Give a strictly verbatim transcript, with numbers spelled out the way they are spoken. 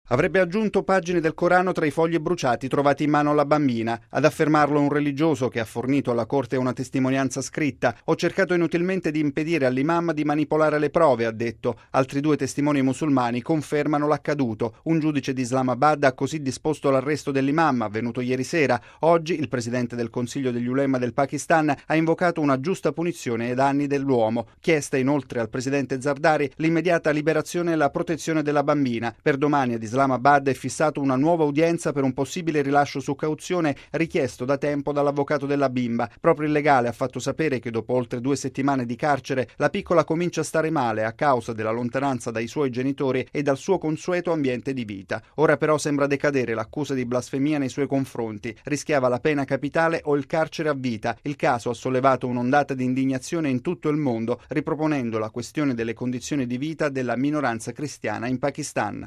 Avrebbe aggiunto pagine del Corano tra i fogli bruciati trovati in mano alla bambina. Ad affermarlo un religioso che ha fornito alla corte una testimonianza scritta. Ho cercato inutilmente di impedire all'imam di manipolare le prove, ha detto. Altri due testimoni musulmani confermano l'accaduto. Un giudice di Islamabad ha così disposto l'arresto dell'imam, avvenuto ieri sera. Oggi il presidente del Consiglio degli Ulema del Pakistan ha invocato una giusta punizione ai danni dell'uomo. Chiesta inoltre al presidente Zardari l'immediata liberazione e la protezione della bambina. Per domani ad Islamabad è fissato una nuova udienza per un possibile rilascio su cauzione richiesto da tempo dall'avvocato della bimba. Proprio il legale ha fatto sapere che dopo oltre due settimane di carcere la piccola comincia a stare male a causa della lontananza dai suoi genitori e dal suo consueto ambiente di vita. Ora però sembra decadere l'accusa di blasfemia nei suoi confronti. Rischiava la pena capitale o il carcere a vita. Il caso ha sollevato un'ondata di indignazione in tutto il mondo, riproponendo la questione delle condizioni di vita della minoranza cristiana in Pakistan.